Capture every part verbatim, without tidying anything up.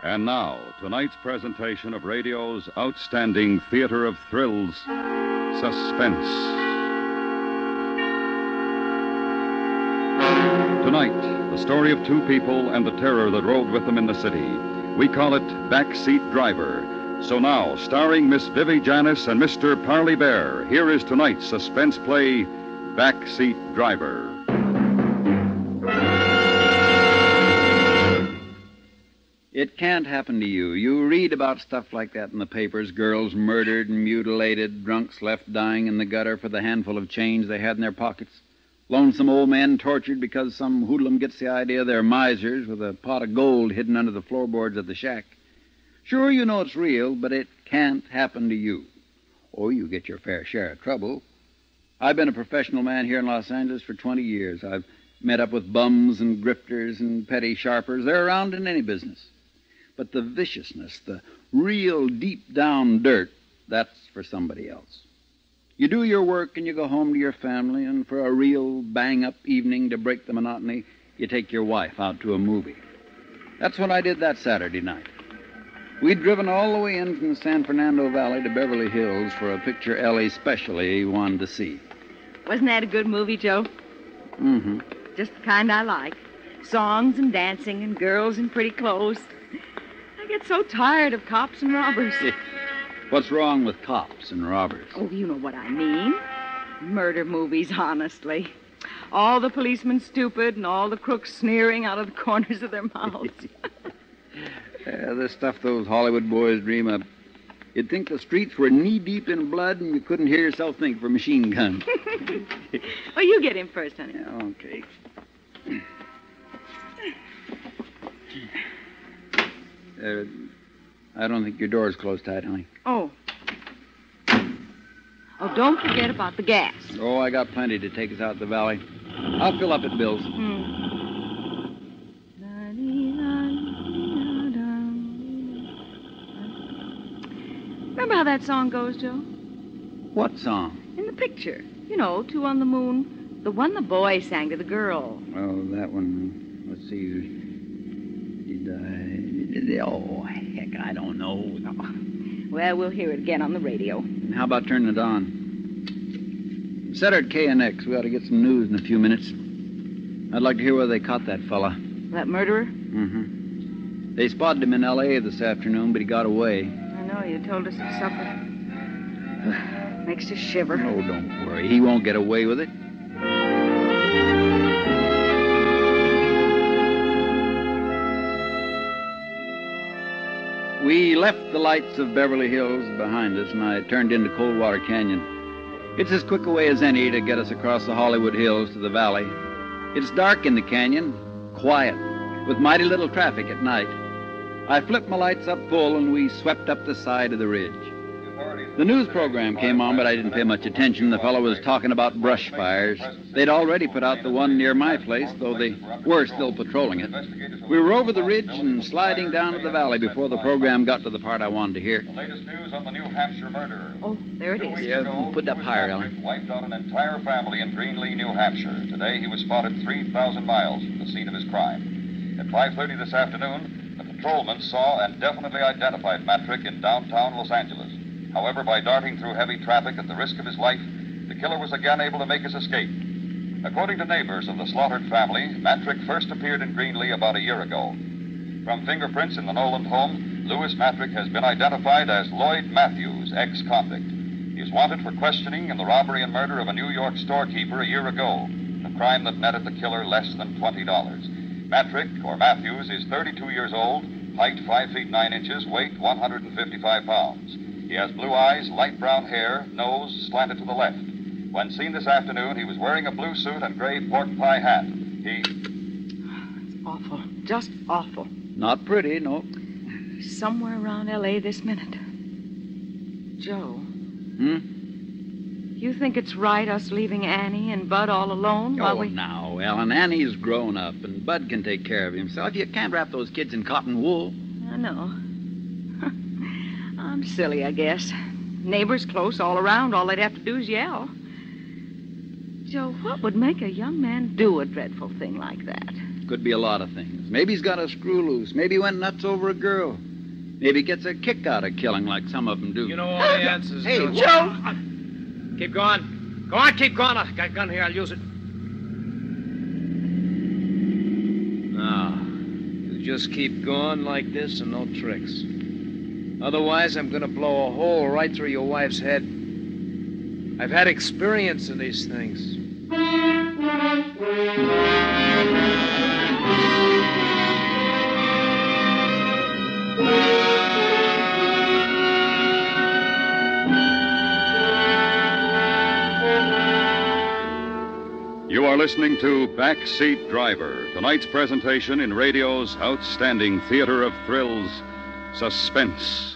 And now, tonight's presentation of radio's outstanding theater of thrills, Suspense. Tonight, the story of two people and the terror that rode with them in the city. We call it Backseat Driver. So now, starring Miss Vivi Janis and Mister Parley Bear, here is tonight's suspense play, Backseat Driver. It can't happen to you. You read about stuff like that in the papers. Girls murdered and mutilated, drunks left dying in the gutter for the handful of change they had in their pockets. Lonesome old men tortured because some hoodlum gets the idea they're misers with a pot of gold hidden under the floorboards of the shack. Sure, you know it's real, but it can't happen to you. Or you get your fair share of trouble. I've been a professional man here in Los Angeles for twenty years. I've met up with bums and grifters and petty sharpers. They're around in any business. But the viciousness, the real deep-down dirt, that's for somebody else. You do your work and you go home to your family, and for a real bang-up evening to break the monotony, you take your wife out to a movie. That's what I did that Saturday night. We'd driven all the way in from the San Fernando Valley to Beverly Hills for a picture Ellie specially wanted to see. Wasn't that a good movie, Joe? Mm-hmm. Just the kind I like. Songs and dancing and girls in pretty clothes. I get so tired of cops and robbers. What's wrong with cops and robbers? Oh, you know what I mean. Murder movies, honestly. All the policemen stupid and all the crooks sneering out of the corners of their mouths. Yeah, the stuff those Hollywood boys dream up. You'd think the streets were knee-deep in blood and you couldn't hear yourself think for machine guns. Well, you get in first, honey. Yeah, okay. Uh, I don't think your door's closed tight, honey. Oh. Oh, don't forget about the gas. Oh, I got plenty to take us out the valley. I'll fill up at Bill's. Hmm. Remember how that song goes, Joe? What song? In the picture. You know, Two on the Moon. The one the boy sang to the girl. Oh, that one. Let's see. Did I... Oh, heck, I don't know. Well, we'll hear it again on the radio. How about turning it on? Set her at K N X. We ought to get some news in a few minutes. I'd like to hear where they caught that fella. That murderer? Mm-hmm. They spotted him in L A this afternoon, but he got away. I know, you told us at supper. Makes you shiver. Oh, don't worry. He won't get away with it. We left the lights of Beverly Hills behind us, and I turned into Coldwater Canyon. It's as quick a way as any to get us across the Hollywood Hills to the valley. It's dark in the canyon, quiet, with mighty little traffic at night. I flipped my lights up full, and we swept up the side of the ridge. The news program came on, but I didn't pay much attention. The fellow was talking about brush fires. They'd already put out the one near my place, though they were still patrolling it. We were over the ridge and sliding down to the valley before the program got to the part I wanted to hear. The latest news on the New Hampshire murder. Oh, there it is. Yeah, put it up higher, Ellen. Wiped out an entire family in Greenlee, New Hampshire. Today he was spotted three thousand miles from the scene of his crime. At five thirty this afternoon, the patrolman saw and definitely identified Matrick in downtown Los Angeles. However, by darting through heavy traffic at the risk of his life, the killer was again able to make his escape. According to neighbors of the slaughtered family, Matrick first appeared in Greenlee about a year ago. From fingerprints in the Noland home, Louis Matrick has been identified as Lloyd Matthews, ex-convict. He is wanted for questioning in the robbery and murder of a New York storekeeper a year ago, a crime that netted the killer less than twenty dollars. Matrick, or Matthews, is thirty-two years old, height five feet nine inches, weight one hundred fifty-five pounds. He has blue eyes, light brown hair, nose slanted to the left. When seen this afternoon, he was wearing a blue suit and gray pork pie hat. He... It's awful. Just awful. Not pretty, no. Somewhere around L A this minute. Joe. Hmm? You think it's right us leaving Annie and Bud all alone while Oh, we... now, Ellen, Annie's grown up, and Bud can take care of himself. You can't wrap those kids in cotton wool. I know. I'm silly, I guess. Neighbors close all around. All they'd have to do is yell. Joe, what would make a young man do a dreadful thing like that? Could be a lot of things. Maybe he's got a screw loose. Maybe he went nuts over a girl. Maybe he gets a kick out of killing like some of them do. You know all the answers. Hey, don't you? Joe! Keep going. Go on, keep going. I got a gun here. I'll use it. Now, you just keep going like this and no tricks. Otherwise, I'm going to blow a hole right through your wife's head. I've had experience in these things. You are listening to Backseat Driver, tonight's presentation in radio's outstanding theater of thrills, Suspense.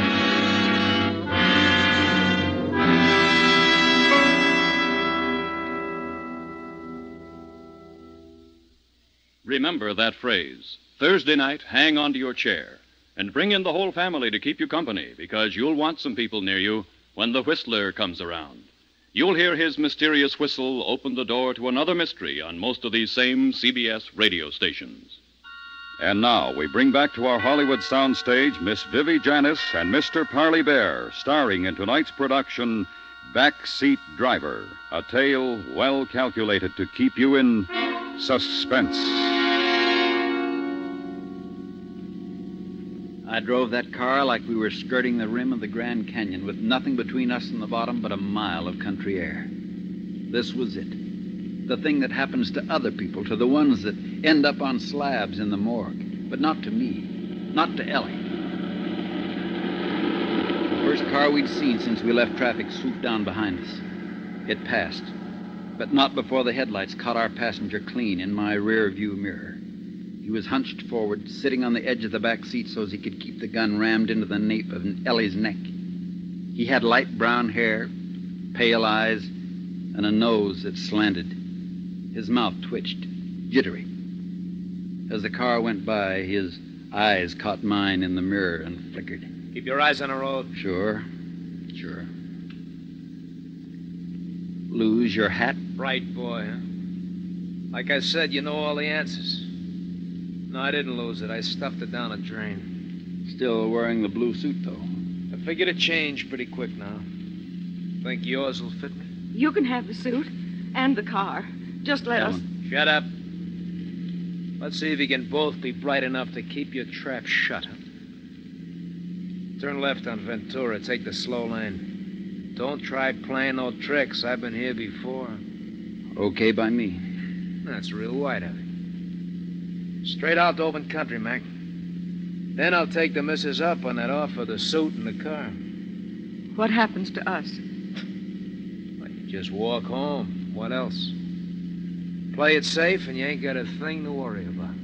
Remember that phrase. Thursday night, hang on to your chair. And bring in the whole family to keep you company, because you'll want some people near you when the Whistler comes around. You'll hear his mysterious whistle open the door to another mystery on most of these same C B S radio stations. And now we bring back to our Hollywood soundstage Miss Vivi Janis and Mister Parley Bear, starring in tonight's production, Backseat Driver, a tale well calculated to keep you in suspense. I drove that car like we were skirting the rim of the Grand Canyon with nothing between us and the bottom but a mile of country air. This was it. The thing that happens to other people, to the ones that end up on slabs in the morgue. But not to me. Not to Ellie. The first car we'd seen since we left traffic swooped down behind us. It passed, but not before the headlights caught our passenger clean in my rear view mirror. He was hunched forward, sitting on the edge of the back seat so as he could keep the gun rammed into the nape of Ellie's neck. He had light brown hair, pale eyes, and a nose that slanted. His mouth twitched, jittery. As the car went by, his eyes caught mine in the mirror and flickered. Keep your eyes on the road. Sure, sure. Lose your hat? Bright boy, huh? Like I said, you know all the answers. No, I didn't lose it. I stuffed it down a drain. Still wearing the blue suit, though. I figured it changed pretty quick now. Think yours will fit me? You can have the suit and the car. Just let us... Ellen. Shut up. Let's see if you can both be bright enough to keep your trap shut. Turn left on Ventura. Take the slow lane. Don't try playing no tricks. I've been here before. Okay by me. That's real white of you. Straight out to open country, Mac. Then I'll take the missus up on that offer, the suit and the car. What happens to us? Well, you just walk home. What else? Play it safe and you ain't got a thing to worry about.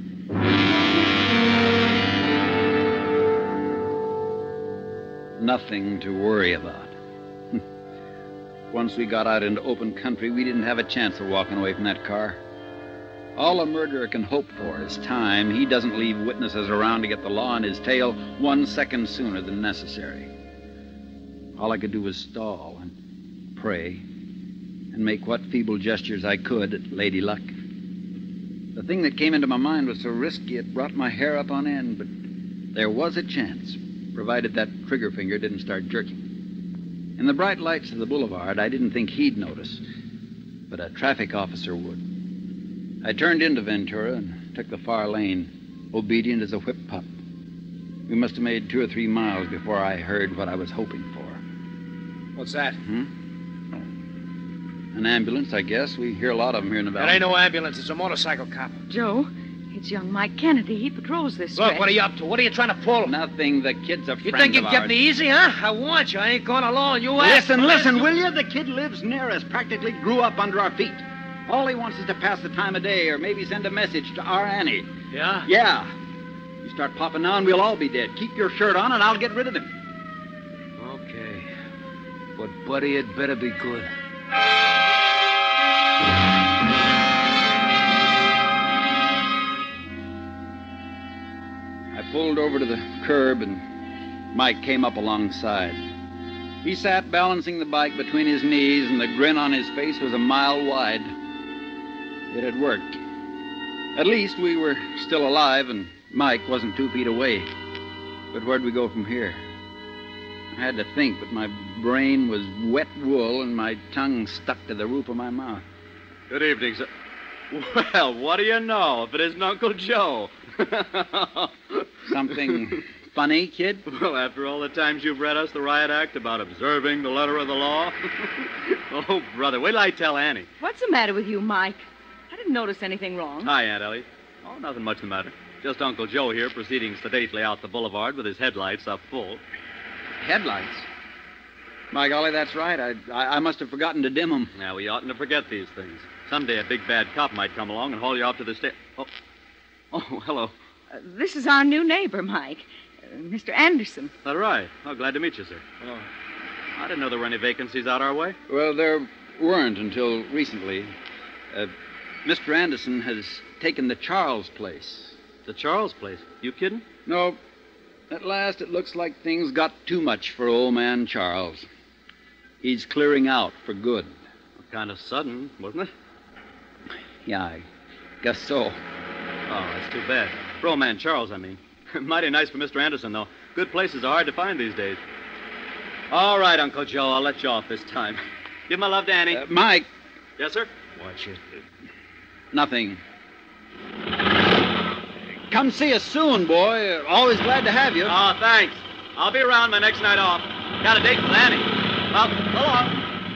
Nothing to worry about. Once we got out into open country, we didn't have a chance of walking away from that car. All a murderer can hope for is time. He doesn't leave witnesses around to get the law on his tail one second sooner than necessary. All I could do was stall and pray and make what feeble gestures I could at Lady Luck. The thing that came into my mind was so risky it brought my hair up on end, but there was a chance, provided that trigger finger didn't start jerking. In the bright lights of the boulevard, I didn't think he'd notice, but a traffic officer would. I turned into Ventura and took the far lane, obedient as a whip pup. We must have made two or three miles before I heard what I was hoping for. What's that? Hmm? An ambulance, I guess. We hear a lot of them here in the valley. That ain't no ambulance. It's a motorcycle cop. Joe, it's young Mike Kennedy. He patrols this Look, stretch. what are you up to? What are you trying to pull? Nothing. The kid's a friend You think of you'd get ours. me easy, huh? I want you. I ain't going alone. You asked. Listen, listen, will you? The kid lives near us, practically grew up under our feet. All he wants is to pass the time of day or maybe send a message to our Annie. Yeah? Yeah. You start popping now and we'll all be dead. Keep your shirt on and I'll get rid of him. Okay. But, buddy, it better be good. I pulled over to the curb and Mike came up alongside. He sat balancing the bike between his knees and the grin on his face was a mile wide. It had worked. At least we were still alive, and Mike wasn't two feet away. But where'd we go from here? I had to think, but my brain was wet wool and my tongue stuck to the roof of my mouth. Good evening, sir. Well, what do you know if it isn't Uncle Joe? Something funny, kid? Well, after all the times you've read us the riot act about observing the letter of the law. Oh, brother, wait till I tell Annie. What's the matter with you, Mike? I didn't notice anything wrong. Hi, Aunt Ellie. Oh, nothing much the matter. Just Uncle Joe here proceeding sedately out the boulevard with his headlights up full. Headlights? My golly, that's right. I, I I must have forgotten to dim them. Now, we oughtn't to forget these things. Someday a big bad cop might come along and haul you off to the state. Oh, oh, hello. Uh, this is our new neighbor, Mike. Uh, Mister Anderson. Is that right? Oh, glad to meet you, sir. Oh, I didn't know there were any vacancies out our way. Well, there weren't until recently. Uh, Mister Anderson has taken the Charles place. The Charles place? You kidding? No. At last, it looks like things got too much for old man Charles. He's clearing out for good. Well, kind of sudden, wasn't it? Yeah, I guess so. Oh, that's too bad. For old man Charles, I mean. Mighty nice for Mister Anderson, though. Good places are hard to find these days. All right, Uncle Joe, I'll let you off this time. Give my love to Annie. Uh, Mike. Yes, sir? Watch it. Nothing. Come see us soon, boy. Always glad to have you. Oh, thanks. I'll be around my next night off. Got a date with Annie. Well, so long.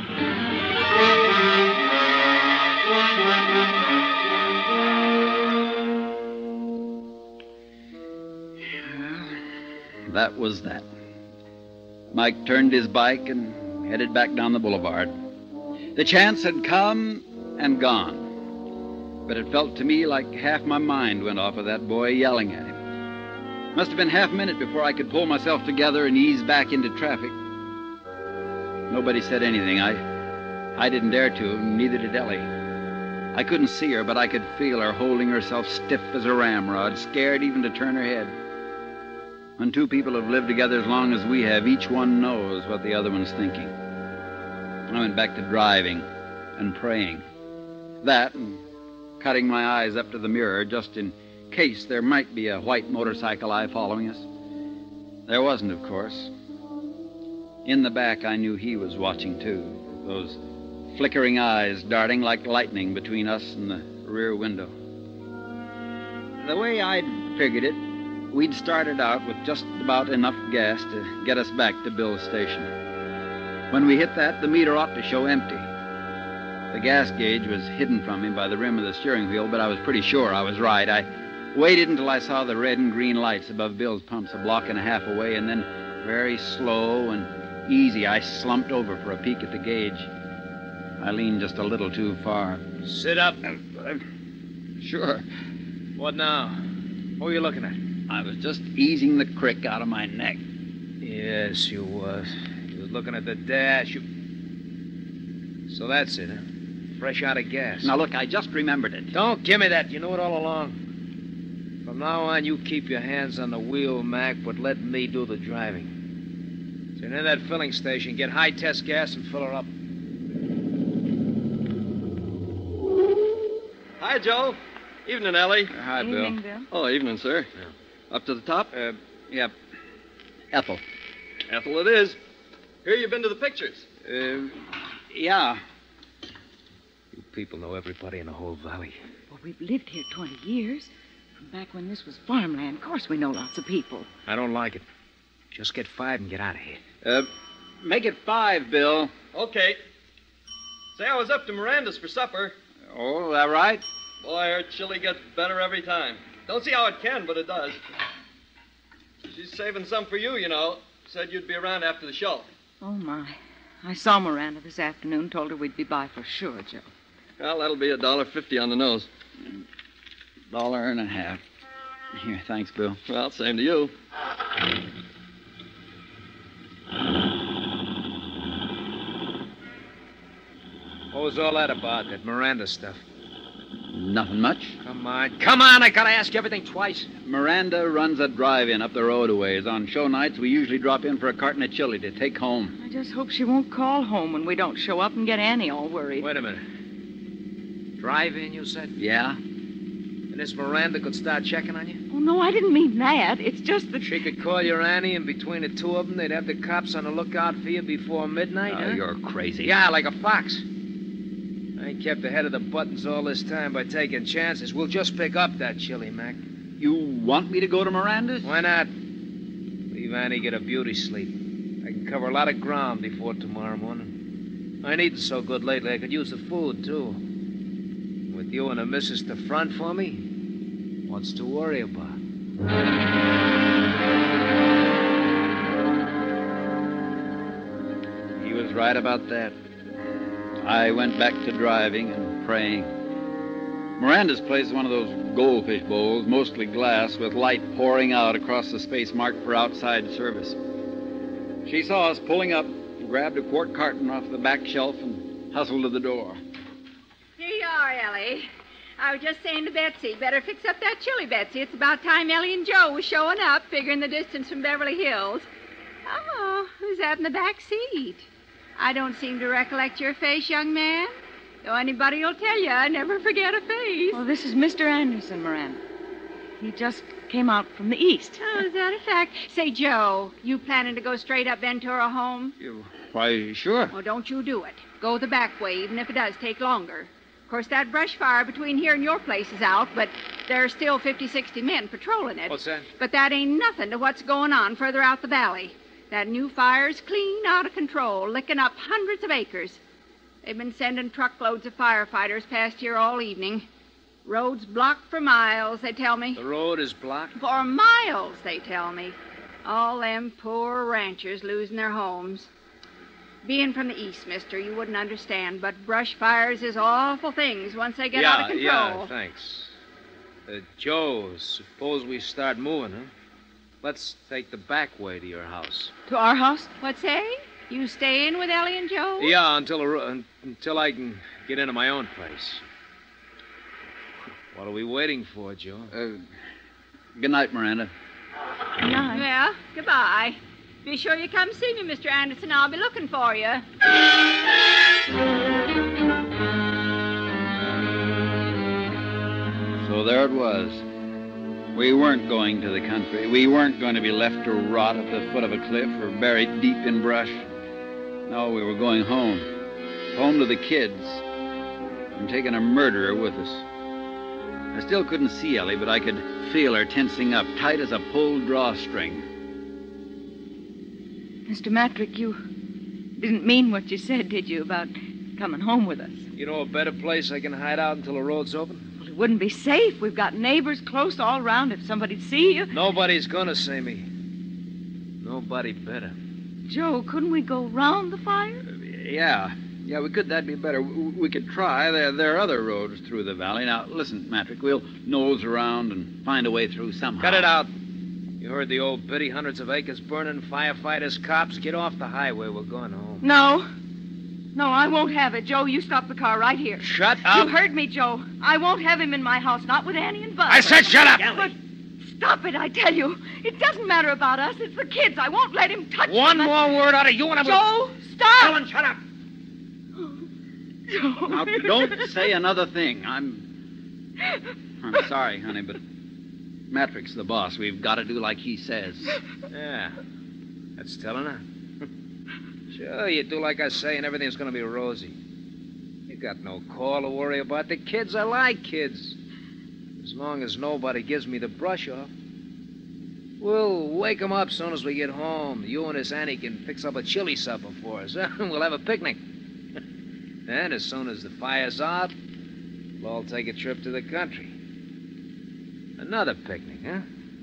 That was that. Mike turned his bike and headed back down the boulevard. The chance had come and gone. But it felt to me like half my mind went off of that boy yelling at him. Must have been half a minute before I could pull myself together and ease back into traffic. Nobody said anything. I, I didn't dare to, neither did Ellie. I couldn't see her, but I could feel her holding herself stiff as a ramrod, scared even to turn her head. When two people have lived together as long as we have, each one knows what the other one's thinking. I went back to driving and praying. That and cutting my eyes up to the mirror just in case there might be a white motorcycle eye following us. There wasn't, of course. In the back, I knew he was watching, too. Those flickering eyes darting like lightning between us and the rear window. The way I'd figured it, we'd started out with just about enough gas to get us back to Bill's station. When we hit that, the meter ought to show empty. The gas gauge was hidden from me by the rim of the steering wheel, but I was pretty sure I was right. I waited until I saw the red and green lights above Bill's pumps a block and a half away, and then very slow and easy, I slumped over for a peek at the gauge. I leaned just a little too far. Sit up. Uh, uh, sure. What now? What are you looking at? I was just easing the crick out of my neck. Yes, you was. You was looking at the dash. You... So that's it, huh? Fresh out of gas. Now, look, I just remembered it. Don't give me that. You knew it all along. From now on, you keep your hands on the wheel, Mac, but let me do the driving. So near that filling station, get high-test gas and fill her up. Hi, Joe. Evening, Ellie. Uh, hi, Evening, Bill. Bill. Oh, evening, sir. Up to the top? Uh, yep. Ethel. Ethel it is. Here you've been to the pictures. Uh, yeah. You people know everybody in the whole valley. Well, we've lived here twenty years. From back when this was farmland. Of course we know lots of people. I don't like it. Just get five and get out of here. Uh, make it five, Bill. Okay. Say, I was up to Miranda's for supper. Oh, that right? Boy, her chili gets better every time. Don't see how it can, but it does. She's saving some for you, you know. Said you'd be around after the show. Oh, my. I saw Miranda this afternoon. Told her we'd be by for sure, Joe. Well, that'll be a dollar fifty on the nose. Dollar and a half. Here, thanks, Bill. Well, same to you. What was all that about, that Miranda stuff? Nothing much. Come on. Come on, I gotta ask you everything twice. Miranda runs a drive-in up the road a ways. On show nights, we usually drop in for a carton of chili to take home. I just hope she won't call home when we don't show up and get Annie all worried. Wait a minute. Drive-in, you said? Yeah? And this Miranda could start checking on you? Oh, no, I didn't mean that. It's just that... She could call your Annie, and between the two of them, they'd have the cops on the lookout for you before midnight, Oh, huh? you're crazy. Yeah, like a fox. I ain't kept ahead of the buttons all this time by taking chances. We'll just pick up that chili, Mac. You want me to go to Miranda's? Why not? Leave Annie get a beauty sleep. I can cover a lot of ground before tomorrow morning. I ain't eaten so good lately. I could use the food, too. With you and the missus to front for me, what's to worry about? He was right about that. I went back to driving and praying. Miranda's place is one of those goldfish bowls, mostly glass, with light pouring out across the space marked for outside service. She saw us pulling up, grabbed a quart carton off the back shelf, and hustled to the door. Here you are, Ellie. I was just saying to Betsy, better fix up that chili, Betsy. It's about time Ellie and Joe was showing up, figuring the distance from Beverly Hills. Oh, who's that in the back seat? I don't seem to recollect your face, young man. Though anybody will tell you, I never forget a face. Oh, this is Mister Anderson, Miranda. He just came out from the east. Oh, is that a fact? Say, Joe, you planning to go straight up Ventura home? You, why, sure. Well, don't you do it. Go the back way, even if it does take longer. Of course, that brush fire between here and your place is out, but there are still fifty, sixty men patrolling it. What's that? But that ain't nothing to what's going on further out the valley. That new fire's clean out of control, licking up hundreds of acres. They've been sending truckloads of firefighters past here all evening. Road's blocked for miles, they tell me. The road is blocked? For miles, they tell me. All them poor ranchers losing their homes. Being from the east, mister, you wouldn't understand, but brush fires is awful things once they get yeah, out of control. Yeah, thanks. Uh, Joe, suppose we start moving, huh? Let's take the back way to your house. To our house? What say? You staying with Ellie and Joe? Yeah, until the, until I can get into my own place. What are we waiting for, Joe? Uh, good night, Miranda. Good night. Well, goodbye. Be sure you come see me, Mister Anderson. I'll be looking for you. So there it was. We weren't going to the country. We weren't going to be left to rot at the foot of a cliff or buried deep in brush. No, we were going home. Home to the kids. And taking a murderer with us. I still couldn't see Ellie, but I could feel her tensing up, tight as a pulled drawstring. Mister Matrick, you didn't mean what you said, did you, about coming home with us? You know a better place I can hide out until the road's open? Well, it wouldn't be safe. We've got neighbors close all around if somebody'd see you. Nobody's gonna see me. Nobody better. Joe, couldn't we go round the fire? Uh, yeah. Yeah, we could. That'd be better. We, we could try. There, there are other roads through the valley. Now, listen, Matrick, we'll nose around and find a way through somehow. Cut it out. You heard the old biddy, hundreds of acres burning, firefighters, cops. Get off the highway. We're going home. No. No, I won't have it. Joe, you stop the car right here. Shut up. You heard me, Joe. I won't have him in my house, not with Annie and Bud. I said shut up. But stop it, I tell you. It doesn't matter about us. It's the kids. I won't let him touch One them. more word out of you and I'm... Joe, stop. Ellen, shut up. Joe. Now, don't say another thing. I'm... I'm sorry, honey, but Matrick's the boss. We've got to do like he says. Yeah, that's telling her. Sure, you do like I say and everything's going to be rosy. You got no call to worry about the kids. I like kids. As long as nobody gives me the brush off. We'll wake 'em up soon as we get home. You and this Annie can fix up a chili supper for us. Huh? We'll have a picnic. And as soon as the fire's out, we'll all take a trip to the country. Another picnic, huh?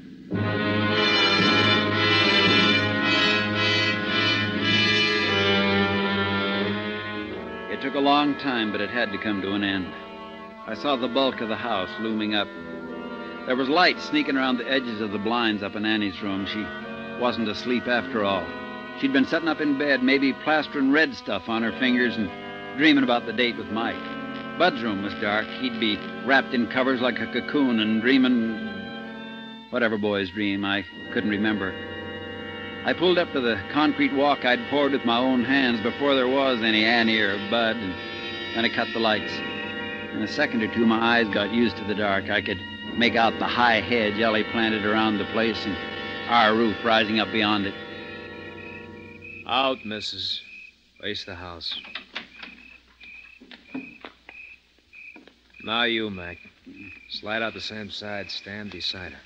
It took a long time, but it had to come to an end. I saw the bulk of the house looming up. There was light sneaking around the edges of the blinds up in Annie's room. She wasn't asleep after all. She'd been sitting up in bed, maybe plastering red stuff on her fingers and dreaming about the date with Mike. Bud's room was dark. He'd be wrapped in covers like a cocoon and dreaming... whatever boys dream, I couldn't remember. I pulled up to the concrete walk I'd poured with my own hands before there was any Annie or Bud, and then I cut the lights. In a second or two, my eyes got used to the dark. I could make out the high hedge Ellie planted around the place and our roof rising up beyond it. Out, missus. Face the house. Now you, Mac. Slide out the same side. Stand beside her.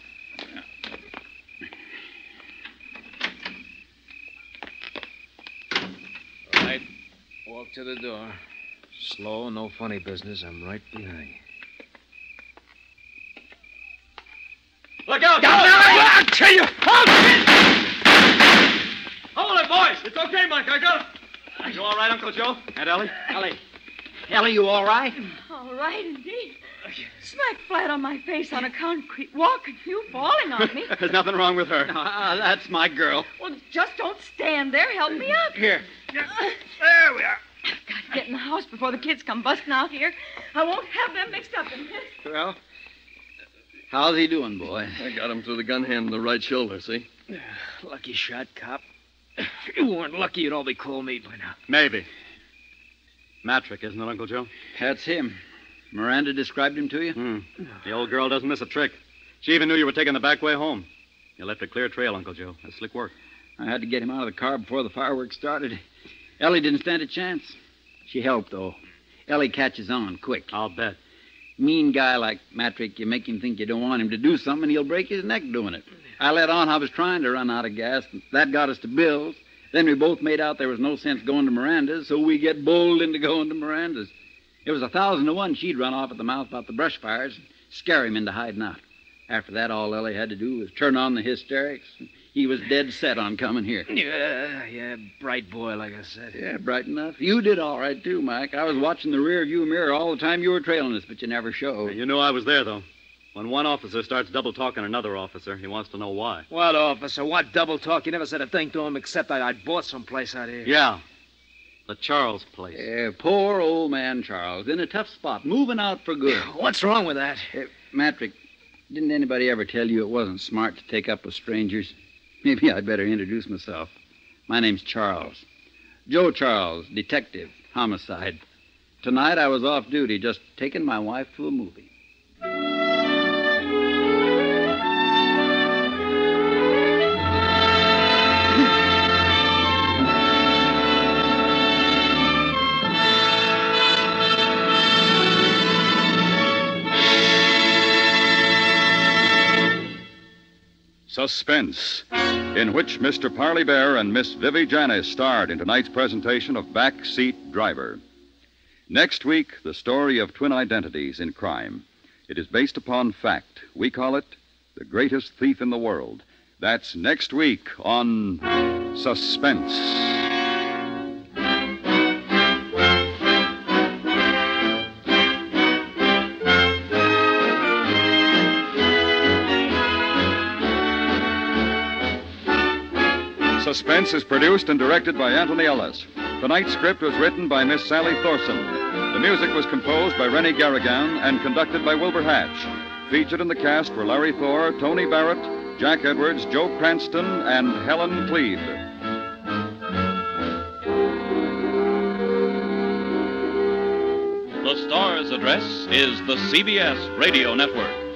All right. Walk to the door. Slow, no funny business. I'm right behind you. Look out! I'll kill you! Hold it, boys! It's okay, Mike. I got it. You all right, Uncle Joe? And Ellie? Ellie. Ellie, you all right? All right, indeed. Smack flat on my face on a concrete walk and you falling on me. There's nothing wrong with her. Ah, that's my girl. Well, just don't stand there. Help me up. Here. There we are. I've got to get in the house before the kids come busting out here. I won't have them mixed up in this. Well, how's he doing, boy? I got him through the gun hand in the right shoulder, see? Lucky shot, cop. If you weren't lucky, you'd all be cold meat by now. Maybe. Matrick, isn't it, Uncle Joe? That's him. Miranda described him to you? Hmm. The old girl doesn't miss a trick. She even knew you were taking the back way home. You left a clear trail, Uncle Joe. That's slick work. I had to get him out of the car before the fireworks started. Ellie didn't stand a chance. She helped, though. Ellie catches on quick. I'll bet. Mean guy like Matrick, you make him think you don't want him to do something, and he'll break his neck doing it. I let on I was trying to run out of gas, and that got us to Bill's. Then we both made out there was no sense going to Miranda's, so we get bowled into going to Miranda's. It was a thousand to one she'd run off at the mouth about the brush fires and scare him into hiding out. After that, all Ellie had to do was turn on the hysterics. He was dead set on coming here. Yeah, yeah, bright boy, like I said. Yeah, bright enough. You did all right, too, Mike. I was watching the rear view mirror all the time you were trailing us, but you never showed. You knew I was there, though. When one officer starts double-talking another officer, he wants to know why. What officer? What double talk? You never said a thing to him except I, I'd bought someplace out here. Yeah. The Charles place. Yeah, poor old man Charles. In a tough spot. Moving out for good. What's wrong with that? Uh, Matrick, didn't anybody ever tell you it wasn't smart to take up with strangers? Maybe I'd better introduce myself. My name's Charles. Joe Charles, detective, homicide. Tonight I was off duty, just taking my wife to a movie. Suspense, in which Mister Parley Bear and Miss Vivi Janis starred in tonight's presentation of Back Seat Driver. Next week, the story of twin identities in crime. It is based upon fact. We call it The Greatest Thief in the World. That's next week on Suspense. Suspense is produced and directed by Anthony Ellis. Tonight's script was written by Miss Sally Thorson. The music was composed by Rennie Garrigan and conducted by Wilbur Hatch. Featured in the cast were Larry Thor, Tony Barrett, Jack Edwards, Joe Cranston, and Helen Cleve. The star's address is the C B S Radio Network.